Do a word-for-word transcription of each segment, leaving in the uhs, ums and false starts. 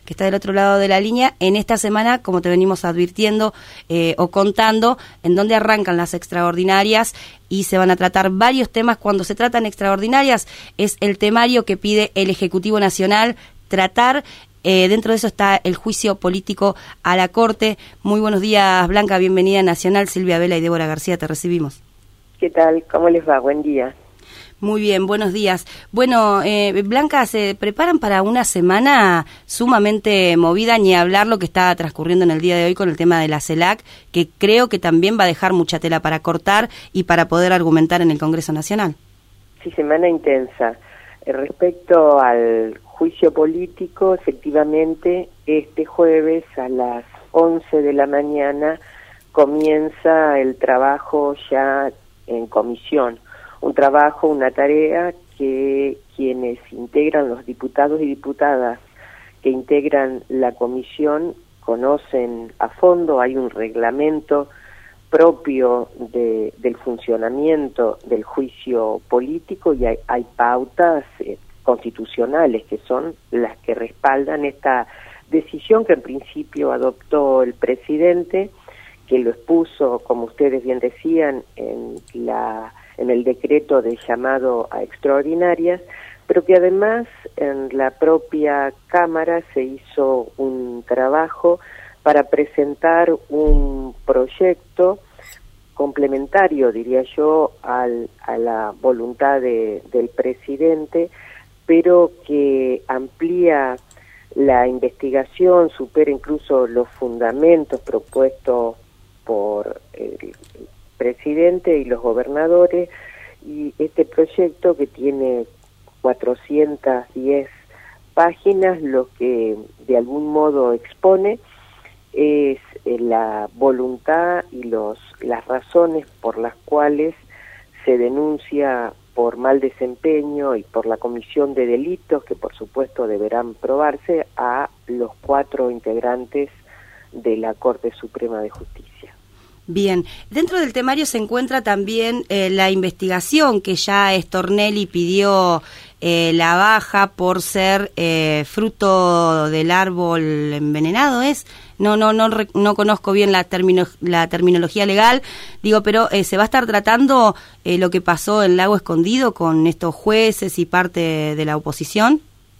que está del otro lado de la línea. En esta semana, como te venimos advirtiendo eh, o contando, en donde arrancan las extraordinarias y se van a tratar varios temas. Cuando se tratan extraordinarias, es el temario que pide el Ejecutivo Nacional tratar. Eh, dentro de eso está el juicio político a la Corte. Muy buenos días, Blanca, bienvenida a Nacional. Silvia Vela y Débora García, te recibimos. ¿Qué tal? ¿Cómo les va? Buen día. Muy bien, buenos días. Bueno, eh, Blanca, se preparan para una semana sumamente movida, ni hablar lo que está transcurriendo en el día de hoy con el tema de la CELAC, que creo que también va a dejar mucha tela para cortar y para poder argumentar en el Congreso Nacional. Sí, semana intensa. Eh, respecto al juicio político, efectivamente, este jueves a las once de la mañana comienza el trabajo ya en comisión. Un trabajo, una tarea que quienes integran, los diputados y diputadas que integran la comisión, conocen a fondo. Hay un reglamento propio de, del funcionamiento del juicio político y hay, hay pautas eh, constitucionales que son las que respaldan esta decisión que en principio adoptó el presidente, que lo expuso, como ustedes bien decían, en la en el decreto de llamado a extraordinarias, pero que además en la propia Cámara se hizo un trabajo para presentar un proyecto complementario, diría yo, al, a la voluntad de, del presidente, pero que amplía la investigación, supera incluso los fundamentos propuestos por el presidente y los gobernadores, y este proyecto, que tiene cuatrocientas diez páginas, lo que de algún modo expone es eh, la voluntad y los las razones por las cuales se denuncia por mal desempeño y por la comisión de delitos, que por supuesto deberán probarse, a los cuatro integrantes de la Corte Suprema de Justicia. Bien, dentro del temario se encuentra también eh, la investigación que ya Stornelli pidió eh, la baja por ser eh, fruto del árbol envenenado, ¿es? No, no, no, no conozco bien la, termino, la terminología legal, digo, pero eh, se va a estar tratando eh, lo que pasó en Lago Escondido con estos jueces y parte de la oposición.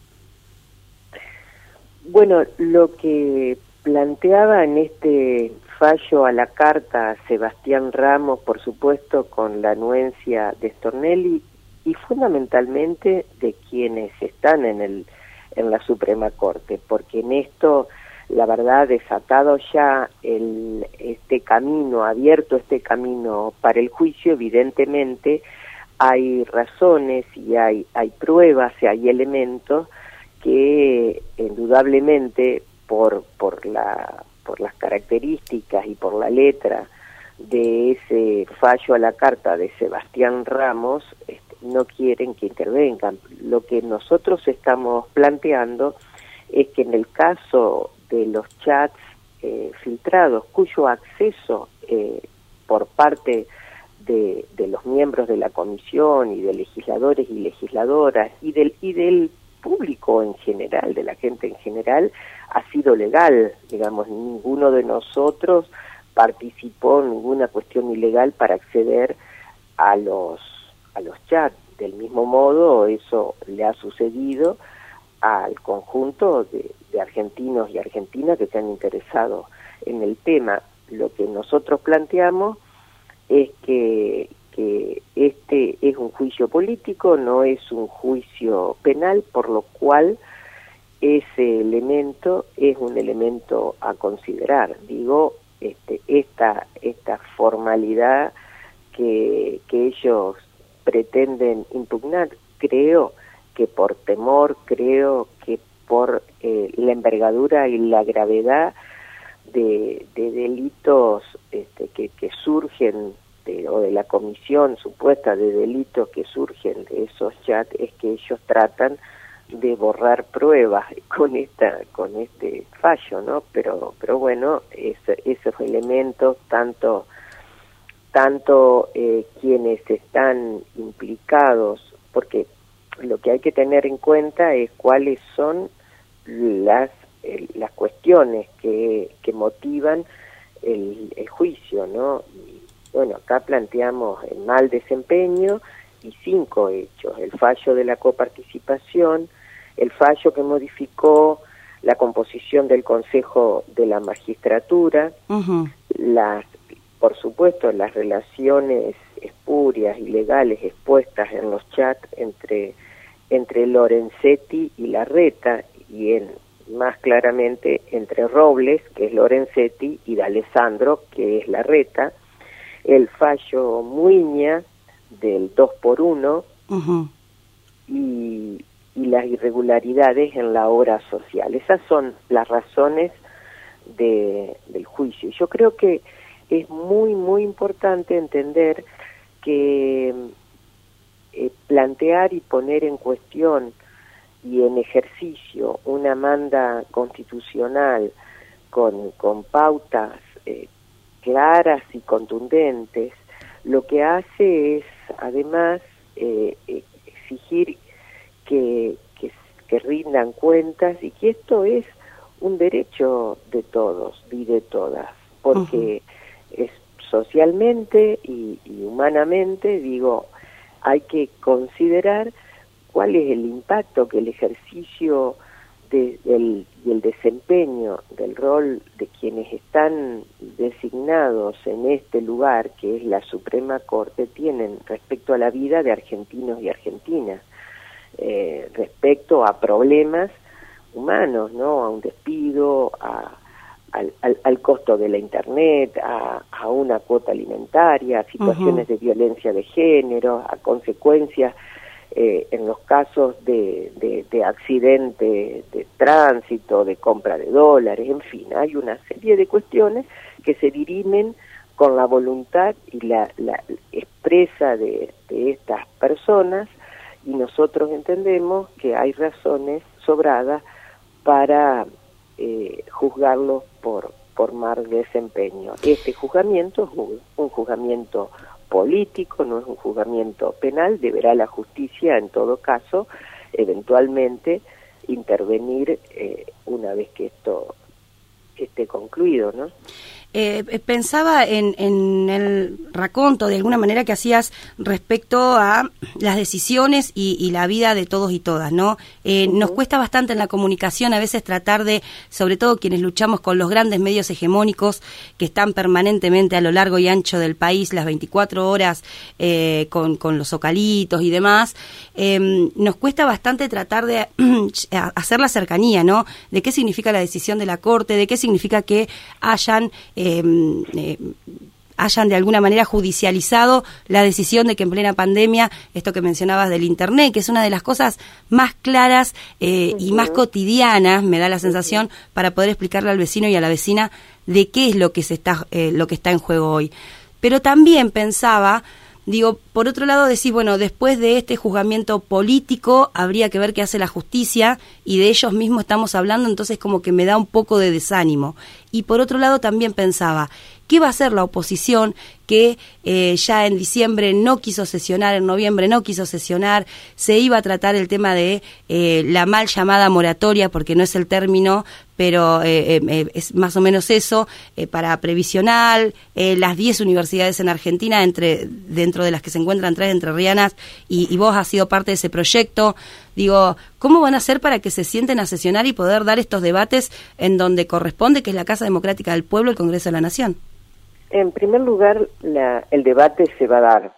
Bueno, lo que planteaba en este fallo a la carta a Sebastián Ramos, por supuesto, con la anuencia de Stornelli y fundamentalmente de quienes están en el en la Suprema Corte, porque en esto, la verdad, desatado ya el este camino, abierto este camino para el juicio, evidentemente hay razones y hay hay pruebas y hay elementos que indudablemente por por la por las características y por la letra de ese fallo a la carta de Sebastián Ramos, este, no quieren que intervengan. Lo que nosotros estamos planteando es que en el caso de los chats eh, filtrados, cuyo acceso eh, por parte de, de los miembros de la comisión y de legisladores y legisladoras y del y del público en general, de la gente en general, ha sido legal, digamos, ninguno de nosotros participó en ninguna cuestión ilegal para acceder a los a los chats. Del mismo modo, eso le ha sucedido al conjunto de, de argentinos y argentinas que se han interesado en el tema. Lo que nosotros planteamos es que que este es un juicio político, no es un juicio penal, por lo cual ese elemento es un elemento a considerar. Digo, este, esta esta formalidad que, que ellos pretenden impugnar, creo que por temor, creo que por eh, la envergadura y la gravedad de, de delitos este, que, que surgen De, o de la comisión supuesta de delitos que surgen de esos chats, es que ellos tratan de borrar pruebas con esta con este fallo, ¿no? Pero pero bueno, ese, esos elementos, tanto tanto eh, quienes están implicados, porque lo que hay que tener en cuenta es cuáles son las el, las cuestiones que, que motivan el, el juicio, ¿no? Y, bueno, acá planteamos el mal desempeño y cinco hechos: el fallo de la coparticipación, el fallo que modificó la composición del Consejo de la Magistratura, uh-huh. las, por supuesto, las relaciones espurias, ilegales, expuestas en los chats entre, entre Lorenzetti y Larreta, y en, más claramente entre Robles, que es Lorenzetti, y D'Alessandro, que es Larreta, el fallo Muiña del dos por uno, uh-huh. y, y las irregularidades en la obra social. Esas son las razones de, del juicio. Yo creo que es muy, muy importante entender que eh, plantear y poner en cuestión y en ejercicio una manda constitucional con, con pautas eh, claras y contundentes, lo que hace es, además, eh, exigir que, que, que rindan cuentas, y que esto es un derecho de todos y de todas, porque uh-huh. es socialmente y, y humanamente, digo, hay que considerar cuál es el impacto que el ejercicio de, del, y el desempeño del rol de quienes están designados en este lugar, que es la Suprema Corte, tienen respecto a la vida de argentinos y argentinas, eh, respecto a problemas humanos, ¿no? A un despido, a, al, al, al costo de la Internet, a, a una cuota alimentaria, a situaciones uh-huh. de violencia de género, a consecuencias Eh, en los casos de, de, de accidente de tránsito, de compra de dólares, en fin, hay una serie de cuestiones que se dirimen con la voluntad y la, la expresa de, de estas personas, y nosotros entendemos que hay razones sobradas para eh, juzgarlos por, por mal desempeño. Este juzgamiento es un, un juzgamiento político, no es un juzgamiento penal. Deberá la justicia, en todo caso, eventualmente intervenir eh, una vez que esto esté concluido, ¿no? Eh, pensaba en, en el raconto, de alguna manera, que hacías respecto a las decisiones y, y la vida de todos y todas, ¿no? Eh, uh-huh. Nos cuesta bastante en la comunicación a veces tratar de, sobre todo quienes luchamos con los grandes medios hegemónicos que están permanentemente a lo largo y ancho del país, las veinticuatro horas, eh, con, con los zocalitos y demás, eh, nos cuesta bastante tratar de hacer la cercanía, ¿no? De qué significa la decisión de la Corte, de qué significa que hayan... Eh, eh, hayan de alguna manera judicializado la decisión de que en plena pandemia, esto que mencionabas del Internet, que es una de las cosas más claras eh, uh-huh. y más cotidianas, me da la sensación, uh-huh. para poder explicarle al vecino y a la vecina de qué es lo que se está eh, lo que está en juego hoy. Pero también pensaba, digo, por otro lado decís, bueno, después de este juzgamiento político habría que ver qué hace la justicia, y de ellos mismos estamos hablando, entonces como que me da un poco de desánimo. Y por otro lado también pensaba, ¿qué va a hacer la oposición que eh, ya en diciembre no quiso sesionar, en noviembre no quiso sesionar? Se iba a tratar el tema de eh, la mal llamada moratoria, porque no es el término, pero eh, eh, es más o menos eso, eh, para previsional, eh, las diez universidades en Argentina, entre dentro de las que se encuentran tres entrerrianas, y, y vos has sido parte de ese proyecto. Digo, ¿cómo van a hacer para que se sienten a sesionar y poder dar estos debates en donde corresponde, que es la Casa Democrática del Pueblo, el Congreso de la Nación? En primer lugar, la, el debate se va a dar.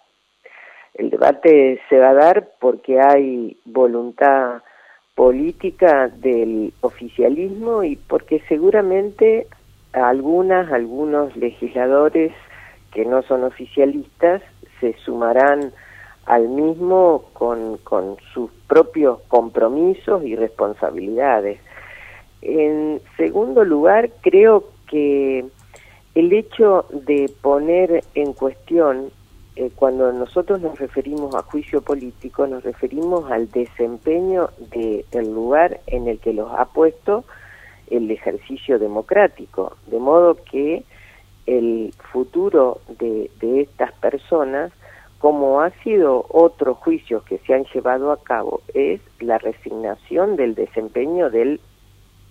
El debate se va a dar porque hay voluntad política del oficialismo, y porque seguramente algunas, algunos legisladores que no son oficialistas se sumarán al mismo con, con sus propios compromisos y responsabilidades. En segundo lugar, creo que el hecho de poner en cuestión, eh, cuando nosotros nos referimos a juicio político, nos referimos al desempeño del lugar en el que los ha puesto el ejercicio democrático, de modo que el futuro de, de estas personas, como ha sido otros juicios que se han llevado a cabo, es la resignación del desempeño del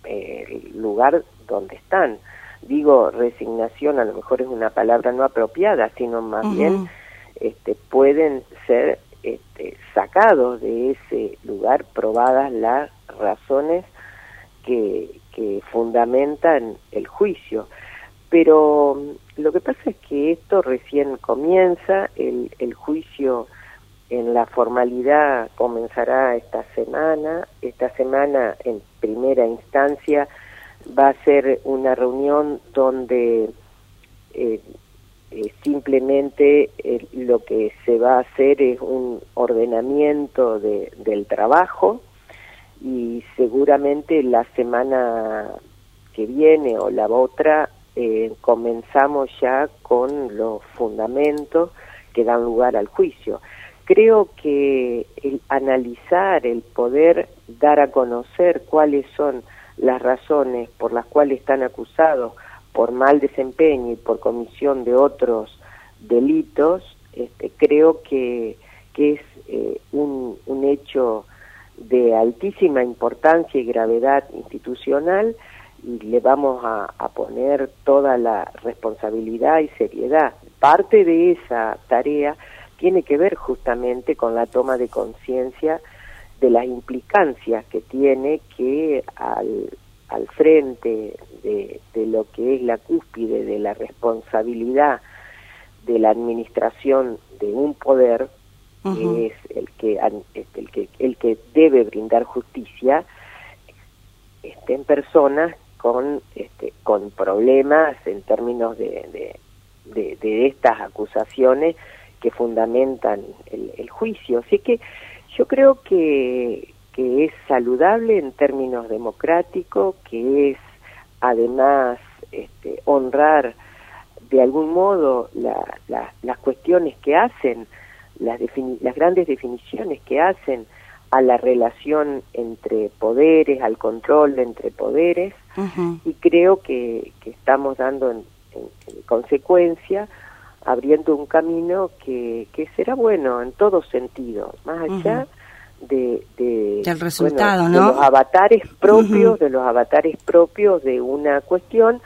eh, el lugar donde están. Digo, resignación a lo mejor es una palabra no apropiada, sino más uh-huh. bien este, pueden ser este, sacados de ese lugar probadas las razones que, que fundamentan el juicio. Pero lo que pasa es que esto recién comienza, el, el juicio en la formalidad comenzará esta semana, esta semana en primera instancia va a ser una reunión donde eh, eh, simplemente eh, lo que se va a hacer es un ordenamiento de, del trabajo, y seguramente la semana que viene o la otra eh, comenzamos ya con los fundamentos que dan lugar al juicio. Creo que el analizar, el poder dar a conocer cuáles son las razones por las cuales están acusados por mal desempeño y por comisión de otros delitos, este, creo que, que es eh, un, un hecho de altísima importancia y gravedad institucional, y le vamos a, a poner toda la responsabilidad y seriedad. Parte de esa tarea tiene que ver justamente con la toma de conciencia de las implicancias que tiene que al, al frente de, de lo que es la cúspide de la responsabilidad de la administración de un poder, uh-huh. que es el que, el que el que debe brindar justicia, estén personas con este, con problemas en términos de, de, de, de estas acusaciones que fundamentan el, el juicio. Así que yo creo que, que es saludable en términos democráticos, que es además este, honrar de algún modo la, la, las cuestiones que hacen, las, defini- las grandes definiciones que hacen a la relación entre poderes, al control entre poderes, uh-huh. y creo que, que estamos dando en, en, en consecuencia abriendo un camino que, que será bueno en todo sentido, más allá uh-huh. de, de, del resultado, bueno, ¿no? de los avatares propios, uh-huh. de los avatares propios de una cuestión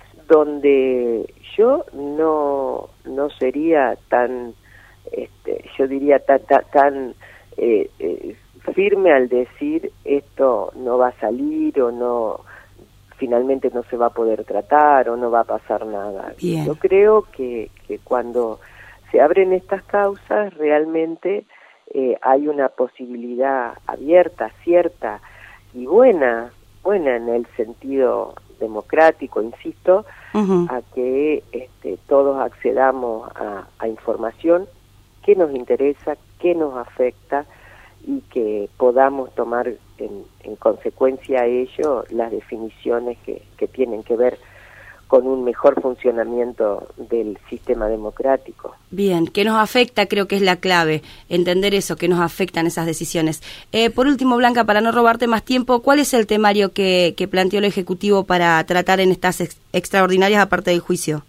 donde yo no no sería tan, este, yo diría tan tan, tan eh, eh, firme al decir esto no va a salir o no, finalmente no se va a poder tratar o no va a pasar nada. Bien. Yo creo que, que cuando se abren estas causas realmente eh, hay una posibilidad abierta, cierta y buena, buena en el sentido democrático, insisto, uh-huh. a que este, todos accedamos a, a información que nos interesa, que nos afecta, y que podamos tomar en, en consecuencia a ello las definiciones que, que tienen que ver con un mejor funcionamiento del sistema democrático. Bien, que nos afecta, creo que es la clave, entender eso, que nos afectan esas decisiones. Eh, por último, Blanca, para no robarte más tiempo, ¿cuál es el temario que, que planteó el Ejecutivo para tratar en estas ex- extraordinarias aparte del juicio?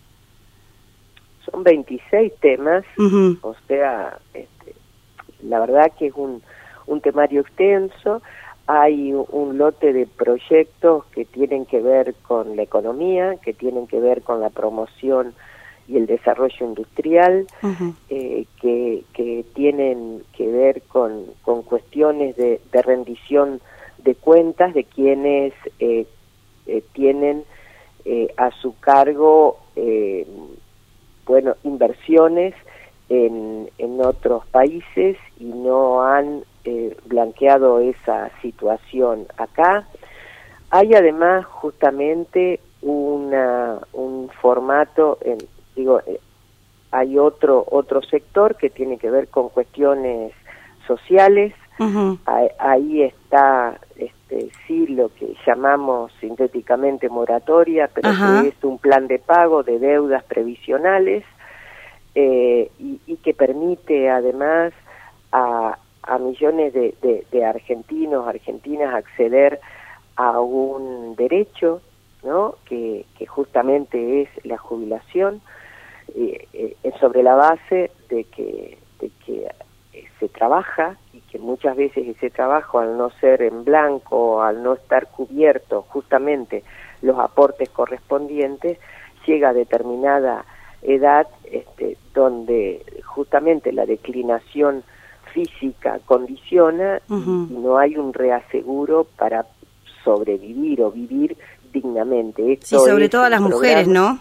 Son veintiséis temas, uh-huh. o sea, este, la verdad que es un, un temario extenso. Hay un lote de proyectos que tienen que ver con la economía, que tienen que ver con la promoción y el desarrollo industrial, uh-huh. eh, que, que tienen que ver con, con cuestiones de, de rendición de cuentas de quienes eh, eh, tienen eh, a su cargo eh, bueno, inversiones en, en otros países y no han eh, blanqueado esa situación acá. Hay además justamente una un formato, en, digo, eh, hay otro otro sector que tiene que ver con cuestiones sociales. Uh-huh. Ahí, ahí está este sí lo que llamamos sintéticamente moratoria, pero uh-huh. que es un plan de pago de deudas previsionales eh, y, y que permite además a, a millones de, de, de argentinos, argentinas acceder a un derecho, ¿no? que, que justamente es la jubilación, eh, eh, sobre la base de que, de que eh, se trabaja y que muchas veces ese trabajo, al no ser en blanco, al no estar cubierto justamente los aportes correspondientes, llega a determinada edad este, donde justamente la declinación física condiciona uh-huh. y no hay un reaseguro para sobrevivir o vivir dignamente. Esto sí, sobre todo a las programa, mujeres, ¿no?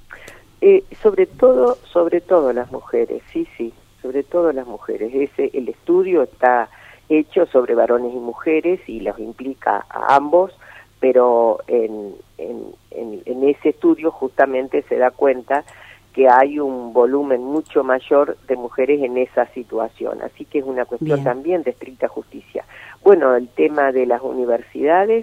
Eh, sobre todo, sobre todo las mujeres, sí, sí, sobre todo las mujeres. Ese, el estudio está hecho sobre varones y mujeres y los implica a ambos, pero en, en, en, en ese estudio justamente se da cuenta que hay un volumen mucho mayor de mujeres en esa situación, así que es una cuestión Bien. también de estricta justicia. Bueno, el tema de las universidades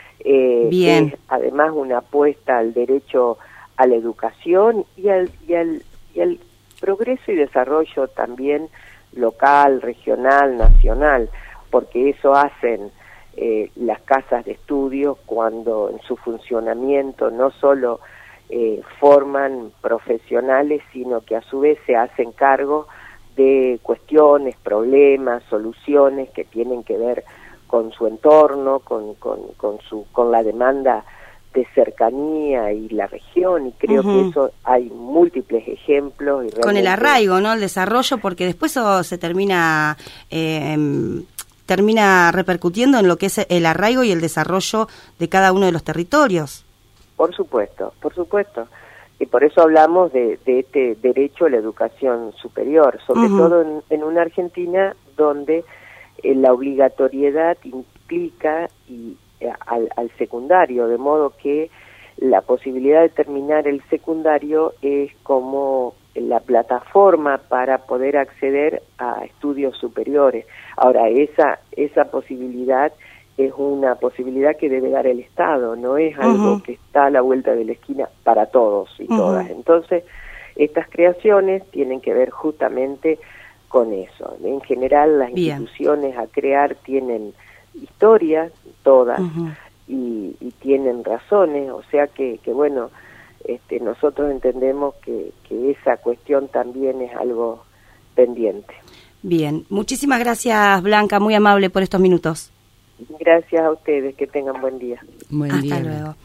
eh, es además una apuesta al derecho a la educación y al, y al, y al progreso y desarrollo también local, regional, nacional, porque eso hacen eh, las casas de estudio cuando en su funcionamiento no solo eh, forman profesionales, sino que a su vez se hacen cargo de cuestiones, problemas, soluciones que tienen que ver con su entorno, con, con, con, su, con la demanda de cercanía y la región, y creo uh-huh. que eso hay múltiples ejemplos. Y realmente... Con el arraigo, ¿no? El desarrollo, porque después eso se termina eh, termina repercutiendo en lo que es el arraigo y el desarrollo de cada uno de los territorios. Por supuesto, por supuesto. Y por eso hablamos de, de este derecho a la educación superior, sobre uh-huh. todo en, en una Argentina donde eh, la obligatoriedad implica y Al, al secundario, de modo que la posibilidad de terminar el secundario es como la plataforma para poder acceder a estudios superiores. Ahora, esa esa posibilidad es una posibilidad que debe dar el Estado, no es algo uh-huh. que está a la vuelta de la esquina para todos y uh-huh. todas. Entonces, estas creaciones tienen que ver justamente con eso. En general, las Bien. instituciones a crear tienen historias, todas, uh-huh. y, y tienen razones, o sea que, que bueno, este, nosotros entendemos que, que esa cuestión también es algo pendiente. Bien, muchísimas gracias, Blanca, muy amable por estos minutos. Gracias a ustedes, que tengan buen día. Buen Hasta día. luego.